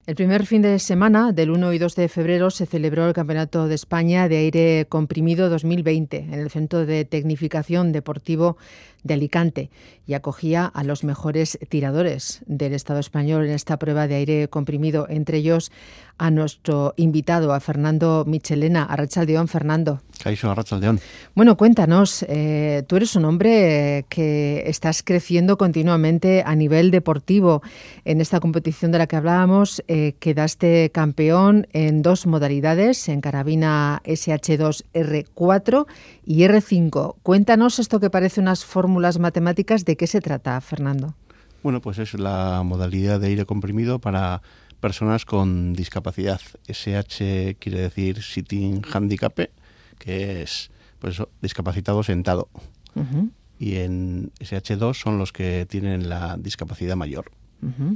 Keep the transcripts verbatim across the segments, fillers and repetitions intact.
El primer fin de semana, del uno y dos de febrero, se celebró el Campeonato de España de Aire Comprimido dos mil veinte en el Centro de Tecnificación Deportivo de Alicante y acogía a los mejores tiradores del Estado español en esta prueba de aire comprimido, entre ellos a nuestro invitado, a Fernando Michelena. Arratsaldeón, Fernando. Kaixo, Arratsaldeón. Bueno, cuéntanos, eh, tú eres un hombre eh, que estás creciendo continuamente a nivel deportivo. En esta competición de la que hablábamos, eh, quedaste campeón en dos modalidades, en carabina ese hache dos erre cuatro y erre cinco. Cuéntanos esto que parece unas fórmulas matemáticas, ¿de qué se trata, Fernando? Bueno, pues es la modalidad de aire comprimido para personas con discapacidad. ese hache quiere decir Sitting Handicap, que es pues discapacitado sentado. Uh-huh. Y en ese hache dos son los que tienen la discapacidad mayor. Uh-huh.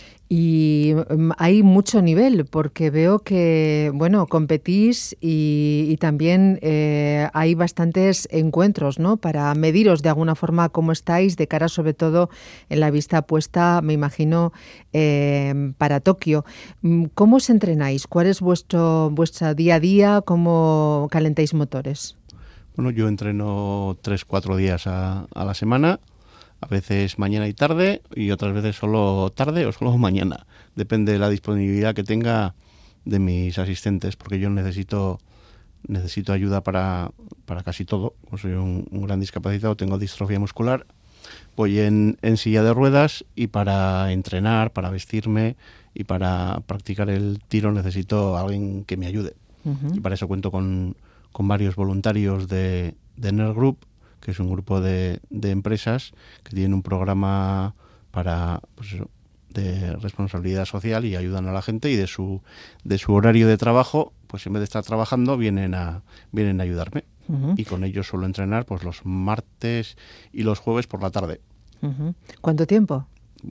Y hay mucho nivel, porque veo que, bueno, competís y, y también eh, hay bastantes encuentros, ¿no?, para mediros de alguna forma cómo estáis, de cara sobre todo en la vista puesta, me imagino, eh, para Tokio. ¿Cómo os entrenáis? ¿Cuál es vuestro, vuestro día a día? ¿Cómo calentáis motores? Bueno, yo entreno tres, cuatro días a, a la semana. A veces mañana y tarde, y otras veces solo tarde o solo mañana. Depende de la disponibilidad que tenga de mis asistentes, porque yo necesito necesito ayuda para, para casi todo. Soy un, un gran discapacitado, tengo distrofia muscular, voy en, en silla de ruedas, y para entrenar, para vestirme y para practicar el tiro necesito a alguien que me ayude. Uh-huh. Y para eso cuento con, con varios voluntarios de, de N E R Group, que es un grupo de, de empresas que tienen un programa para pues eso, de responsabilidad social, y ayudan a la gente, y de su de su horario de trabajo, pues en vez de estar trabajando vienen a vienen a ayudarme. Uh-huh. Y con ellos suelo entrenar pues los martes y los jueves por la tarde. Uh-huh. ¿Cuánto tiempo?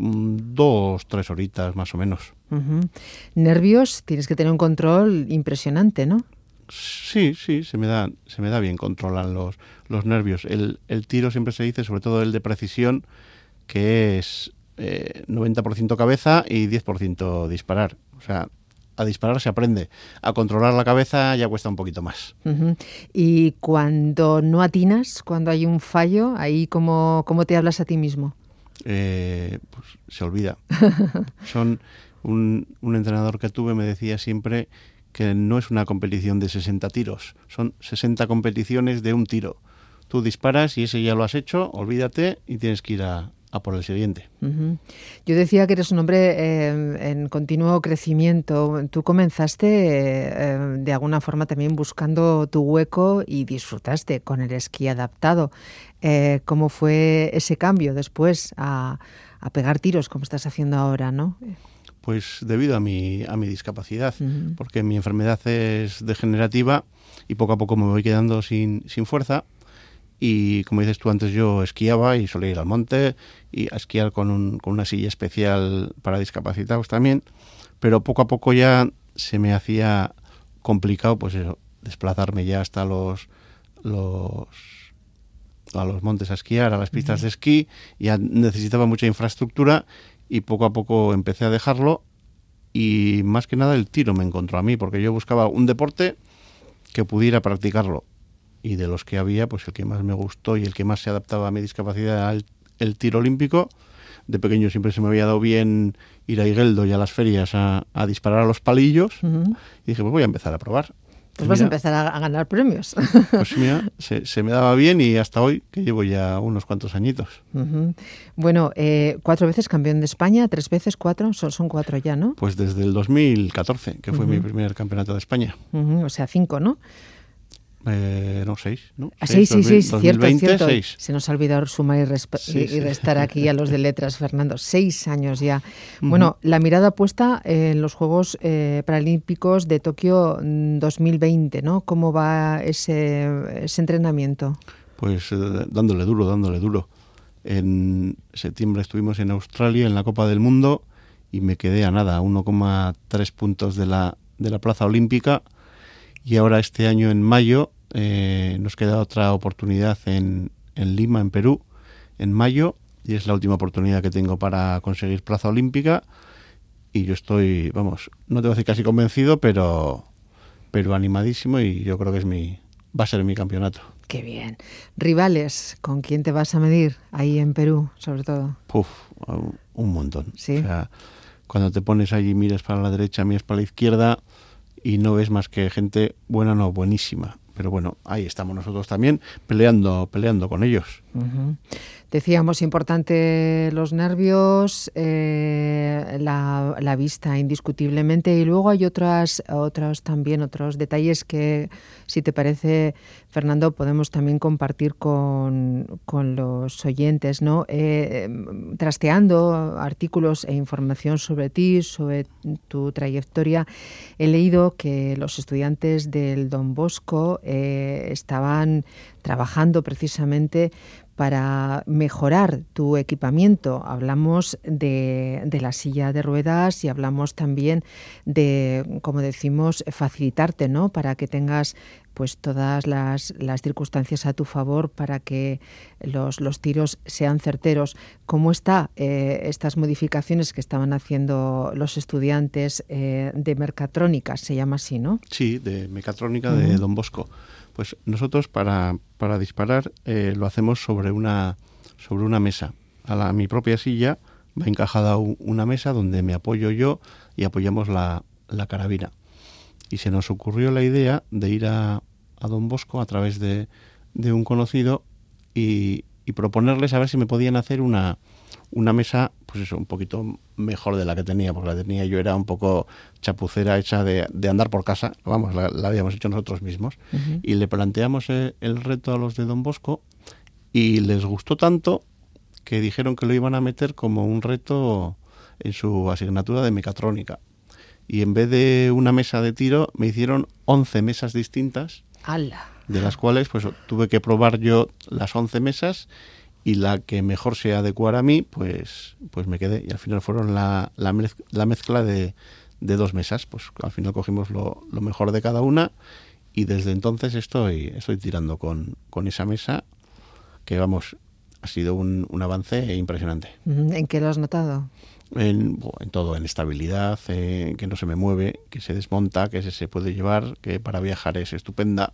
Dos, tres horitas más o menos. Uh-huh. ¿Nervios? Tienes que tener un control impresionante, ¿no? Sí, sí, se me da, se me da bien controlar los, los nervios. El, el tiro siempre se dice, sobre todo el de precisión, que es eh, noventa por ciento cabeza y diez por ciento disparar. O sea, a disparar se aprende. A controlar la cabeza ya cuesta un poquito más. Uh-huh. Y cuando no atinas, cuando hay un fallo, ahí ¿cómo, cómo te hablas a ti mismo? Eh, pues se olvida. Son un, un entrenador que tuve me decía siempre que no es una competición de sesenta tiros, son sesenta competiciones de un tiro. Tú disparas y ese ya lo has hecho, olvídate y tienes que ir a, a por el siguiente. Uh-huh. Yo decía que eres un hombre eh, en continuo crecimiento. Tú comenzaste eh, de alguna forma también buscando tu hueco y disfrutaste con el esquí adaptado. Eh, ¿Cómo fue ese cambio después a, a pegar tiros como estás haciendo ahora, no? Pues debido a mi, a mi discapacidad, uh-huh. porque mi enfermedad es degenerativa y poco a poco me voy quedando sin, sin fuerza. Y como dices tú antes, yo esquiaba y solía ir al monte y a esquiar con, un, con una silla especial para discapacitados también, pero poco a poco ya se me hacía complicado pues eso, desplazarme ya hasta los, los, a los montes a esquiar, a las pistas uh-huh. de esquí. Ya necesitaba mucha infraestructura. Y poco a poco empecé a dejarlo, y más que nada el tiro me encontró a mí, porque yo buscaba un deporte que pudiera practicarlo, y de los que había, pues el que más me gustó y el que más se adaptaba a mi discapacidad era el, el tiro olímpico. De pequeño siempre se me había dado bien ir a Igueldo y a las ferias a, a disparar a los palillos, uh-huh. y dije, pues voy a empezar a probar. Pues vas a empezar a, a ganar premios. Pues mira, se, se me daba bien, y hasta hoy, que llevo ya unos cuantos añitos. Uh-huh. Bueno, eh, cuatro veces campeón de España, tres veces, cuatro, son, son cuatro ya, ¿no? Pues desde el dos mil catorce, que fue uh-huh. mi primer campeonato de España. Uh-huh. O sea, cinco, ¿no? Eh, no, seis, ¿no? Ah, seis, sí, sí, sí, cierto, cierto. Seis. Se nos ha olvidado sumar y, resp- sí, y, sí. y restar aquí a los de letras, Fernando. Seis años ya. Uh-huh. Bueno, la mirada puesta en los Juegos eh, Paralímpicos de Tokio dos mil veinte, ¿no? ¿Cómo va ese, ese entrenamiento? Pues eh, dándole duro, dándole duro. En septiembre estuvimos en Australia en la Copa del Mundo y me quedé a nada, a uno coma tres puntos de la, de la plaza olímpica. Y ahora este año en mayo eh, nos queda otra oportunidad en, en Lima, en Perú, en mayo, y es la última oportunidad que tengo para conseguir plaza olímpica. y yo estoy, vamos, no te voy a decir casi convencido, pero, pero animadísimo, y yo creo que es mi, va a ser mi campeonato. Qué bien. ¿Rivales? ¿Con quién te vas a medir ahí en Perú, sobre todo? Puf, un montón. ¿Sí? O sea, cuando te pones allí y miras para la derecha, miras para la izquierda y no ves más que gente buena, no, buenísima. Pero bueno, ahí estamos nosotros también peleando, peleando con ellos. Uh-huh. Decíamos, importante los nervios, eh, la, la vista indiscutiblemente, y luego hay otras, otros también otros detalles que, si te parece, Fernando, podemos también compartir con, con los oyentes, ¿no? Eh, trasteando artículos e información sobre ti, sobre tu trayectoria, he leído que los estudiantes del Don Bosco eh, estaban trabajando precisamente para mejorar tu equipamiento. Hablamos de, de la silla de ruedas y hablamos también de, como decimos, facilitarte, ¿no? Para que tengas pues todas las, las circunstancias a tu favor para que los, los tiros sean certeros. ¿Cómo está eh, estas modificaciones que estaban haciendo los estudiantes eh, de mecatrónica? Se llama así, ¿no? Sí, de mecatrónica uh-huh. de Don Bosco. Pues nosotros para, para disparar eh, lo hacemos sobre una, sobre una mesa. A, la, a mi propia silla va encajada un, una mesa donde me apoyo yo y apoyamos la, la carabina. Y se nos ocurrió la idea de ir a, a Don Bosco a través de, de un conocido y, y proponerles a ver si me podían hacer una, una mesa, pues eso, un poquito mejor de la que tenía, porque la tenía yo era un poco chapucera, hecha de, de andar por casa, vamos, la, la habíamos hecho nosotros mismos. Uh-huh. Y le planteamos el, el reto a los de Don Bosco y les gustó tanto que dijeron que lo iban a meter como un reto en su asignatura de mecatrónica. Y en vez de una mesa de tiro, me hicieron once mesas distintas, ¡Hala! De las cuales pues tuve que probar yo las once mesas, y la que mejor se adecuara a mí, pues pues me quedé. Y al final fueron la, la, mez, la mezcla de, de dos mesas. Pues al final cogimos lo, lo mejor de cada una, y desde entonces estoy, estoy tirando con, con esa mesa, que vamos, ha sido un, un avance impresionante. ¿En qué lo has notado? En, en todo, en estabilidad, eh, que no se me mueve, que se desmonta, que se, se puede llevar, que para viajar es estupenda,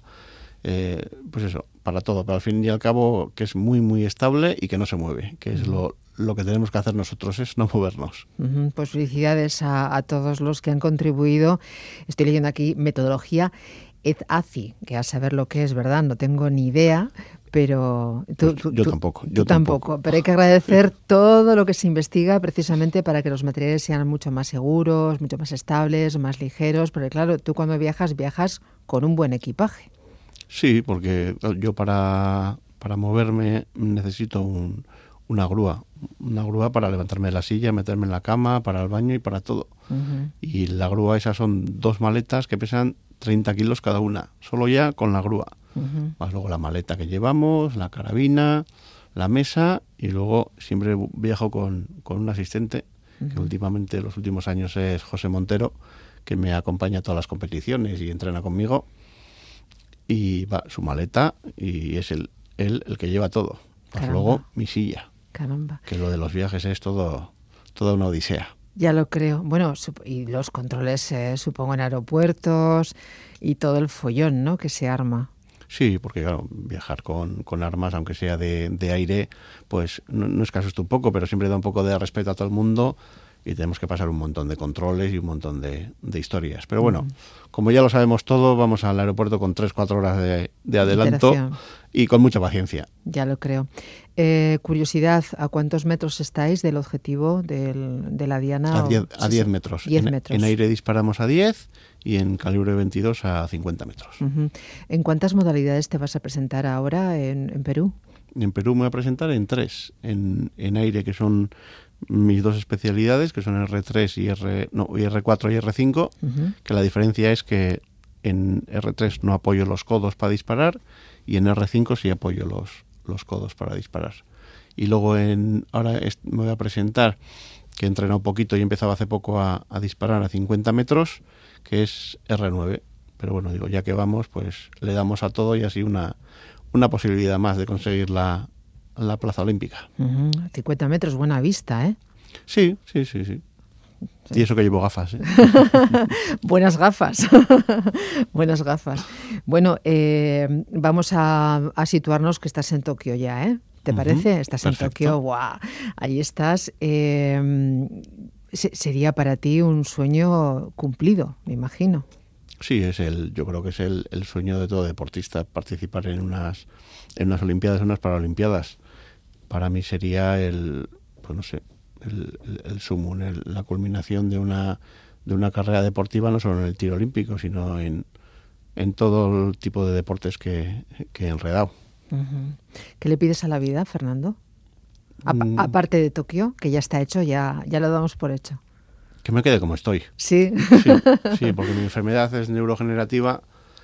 eh, pues eso, para todo, pero al fin y al cabo que es muy muy estable y que no se mueve, que es lo, lo que tenemos que hacer nosotros, es no movernos. Uh-huh. Pues felicidades a, a todos los que han contribuido. Estoy leyendo aquí metodología E T A C I, que a saber lo que es, ¿verdad? No tengo ni idea. Pero tú, pues yo tú, tampoco, yo tú tampoco. tampoco. Pero hay que agradecer todo lo que se investiga precisamente para que los materiales sean mucho más seguros, mucho más estables, más ligeros. Porque claro, tú cuando viajas, viajas con un buen equipaje. Sí, porque yo para, para moverme necesito un, una grúa. Una grúa para levantarme de la silla, meterme en la cama, para el baño y para todo. Uh-huh. Y la grúa, esas son dos maletas que pesan treinta kilos cada una, solo ya con la grúa. Uh-huh. Más luego la maleta que llevamos, la carabina, la mesa, y luego siempre viajo con, con un asistente, uh-huh. que últimamente, los últimos años, es José Montero, que me acompaña a todas las competiciones y entrena conmigo, y va su maleta y es él el, el que lleva todo. Más luego mi silla. Caramba. Que lo de los viajes es todo toda una odisea. Ya lo creo. Bueno, y los controles, eh, supongo, en aeropuertos y todo el follón, ¿no?, que se arma. Sí, porque claro, viajar con, con armas, aunque sea de, de aire, pues no, no es que asuste un poco, pero siempre da un poco de respeto a todo el mundo, y tenemos que pasar un montón de controles y un montón de, de historias. Pero bueno, uh-huh. como ya lo sabemos todo, vamos al aeropuerto con tres, cuatro horas de, de adelanto y con mucha paciencia. Ya lo creo. Eh, curiosidad, ¿a cuántos metros estáis del objetivo del, de la diana? A diez metros. diez en, metros. En aire disparamos a diez y en calibre veintidós a cincuenta metros. Uh-huh. ¿En cuántas modalidades te vas a presentar ahora en, en Perú? En Perú me voy a presentar en tres. En, en aire, que son mis dos especialidades, que son erre tres y R, no, y erre cuatro y erre cinco, uh-huh. que la diferencia es que en erre tres no apoyo los codos para disparar, y en erre cinco sí apoyo los, los codos para disparar. Y luego en ahora est- me voy a presentar, que he entrenado un poquito y he empezado hace poco a, a disparar a cincuenta metros, que es erre nueve. Pero bueno, digo, ya que vamos, pues le damos a todo, y así una, una posibilidad más de conseguir la la plaza olímpica. Uh-huh. cincuenta metros, buena vista, ¿eh? Sí, sí, sí, sí. Y eso que llevo gafas. ¿eh? Buenas gafas. Buenas gafas. Bueno, eh, vamos a, a situarnos que estás en Tokio ya, ¿eh? ¿Te parece? Uh-huh. Estás Perfecto. En Tokio, ¡guau! Ahí estás. Eh, sería para ti un sueño cumplido, me imagino. Sí, es el, yo creo que es el, el sueño de todo deportista, participar en unas, en unas Olimpiadas, en unas Paralimpiadas. Para mí sería el, pues no sé, el, el, el sumum, el, la culminación de una, de una carrera deportiva, no solo en el tiro olímpico, sino en, en todo el tipo de deportes que, que he enredado. Uh-huh. ¿Qué le pides a la vida, Fernando? A, mm. Aparte de Tokio, que ya está hecho, ya, ya lo damos por hecho. Que me quede como estoy. Sí. Sí, sí, porque mi enfermedad es neurogenerativa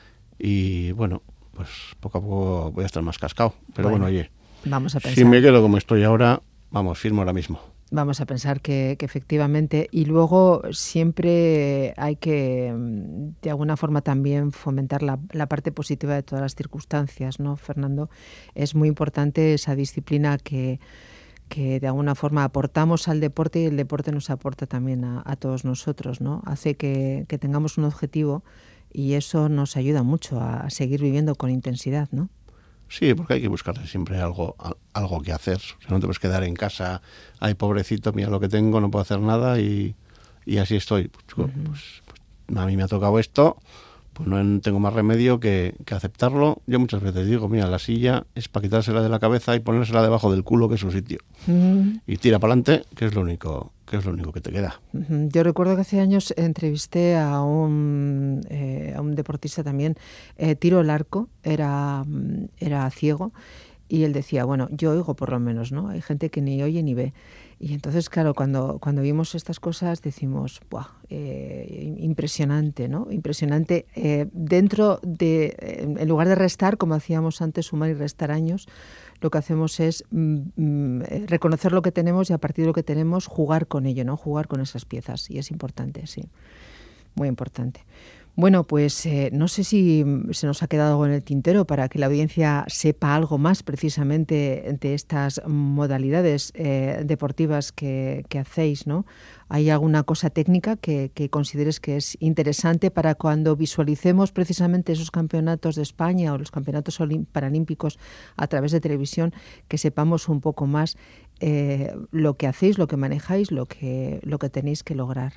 y, bueno, pues poco a poco voy a estar más cascado. Pero bueno, bueno oye, vamos a pensar. Si me quedo como estoy ahora, vamos, firmo ahora mismo. Vamos a pensar que, que efectivamente, y luego siempre hay que, de alguna forma, también fomentar la, la parte positiva de todas las circunstancias, ¿no, Fernando? Es muy importante esa disciplina que... que de alguna forma aportamos al deporte y el deporte nos aporta también a, a todos nosotros, ¿no? Hace que, que tengamos un objetivo y eso nos ayuda mucho a seguir viviendo con intensidad, ¿no? Sí, porque hay que buscarle siempre algo algo que hacer. O sea, no te puedes quedar en casa, ay, pobrecito, mira lo que tengo, no puedo hacer nada y, y así estoy. Pues, uh-huh. pues, pues a mí me ha tocado esto, pues no tengo más remedio que, que aceptarlo. Yo muchas veces digo, mira, la silla es para quitársela de la cabeza y ponérsela debajo del culo, que es su sitio. Uh-huh. Y tira para adelante, que es lo único que es lo único que te queda. Uh-huh. Yo recuerdo que hace años entrevisté a un, eh, a un deportista también, eh, tiro al arco, era, era ciego, y él decía, bueno, yo oigo por lo menos, ¿no? Hay gente que ni oye ni ve. Y entonces, claro, cuando, cuando vimos estas cosas decimos, ¡buah! Eh, impresionante, ¿no? Impresionante. Eh, dentro de, en lugar de restar, como hacíamos antes, sumar y restar años, lo que hacemos es mm, reconocer lo que tenemos y a partir de lo que tenemos jugar con ello, ¿no? Jugar con esas piezas. Y es importante, sí. Muy importante. Bueno, pues eh, no sé si se nos ha quedado algo en el tintero para que la audiencia sepa algo más precisamente de estas modalidades eh, deportivas que, que hacéis, ¿no? ¿Hay alguna cosa técnica que, que consideres que es interesante para cuando visualicemos precisamente esos campeonatos de España o los campeonatos olim- paralímpicos a través de televisión, que sepamos un poco más eh, lo que hacéis, lo que manejáis, lo que, lo que tenéis que lograr?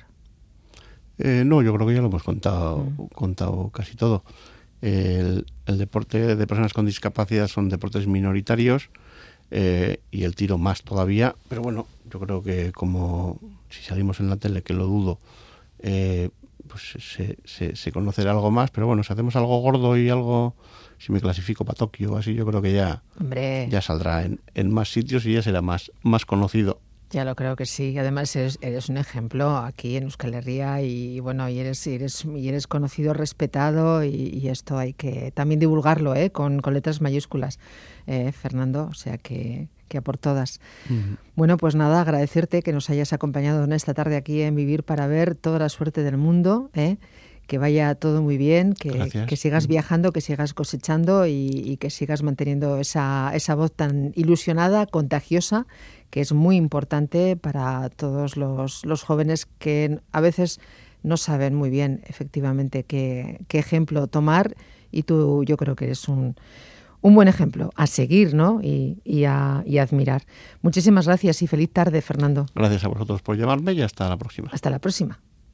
Eh, no, yo creo que ya lo hemos contado, mm. contado casi todo. El, el deporte de personas con discapacidad son deportes minoritarios eh, y el tiro más todavía. Pero bueno, yo creo que como si salimos en la tele, que lo dudo, eh, pues se, se, se conocerá algo más. Pero bueno, si hacemos algo gordo y algo, si me clasifico para Tokio, así yo creo que ya, Hombre. ya saldrá en, en más sitios y ya será más, más conocido. Ya lo creo que sí. Además eres, eres un ejemplo aquí en Euskal Herria y bueno, y eres, y eres, y eres conocido, respetado y, y esto hay que también divulgarlo, ¿eh? con, con letras mayúsculas, eh, Fernando. O sea que, que a por todas. Uh-huh. Bueno, pues nada, agradecerte que nos hayas acompañado en esta tarde aquí en Vivir para Ver. Toda la suerte del mundo, ¿eh? Que vaya todo muy bien, que, que sigas viajando, que sigas cosechando y, y que sigas manteniendo esa, esa voz tan ilusionada, contagiosa, que es muy importante para todos los, los jóvenes que a veces no saben muy bien efectivamente qué, qué ejemplo tomar y tú yo creo que eres un, un buen ejemplo a seguir, ¿no? y, y, a, y a admirar. Muchísimas gracias y feliz tarde, Fernando. Gracias a vosotros por llamarme y hasta la próxima. Hasta la próxima.